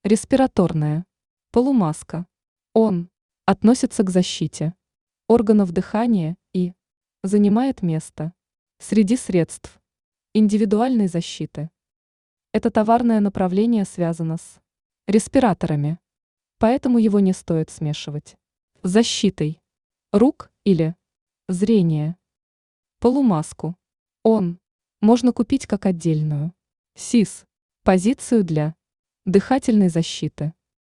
Респираторная. Полумаска. Он относится к защите органов дыхания и занимает место среди средств индивидуальной защиты. Это товарное направление связано с респираторами, поэтому его не стоит смешивать с защитой рук или зрения. Полумаску. Он можно купить как отдельную СИС позицию для дыхательной защиты.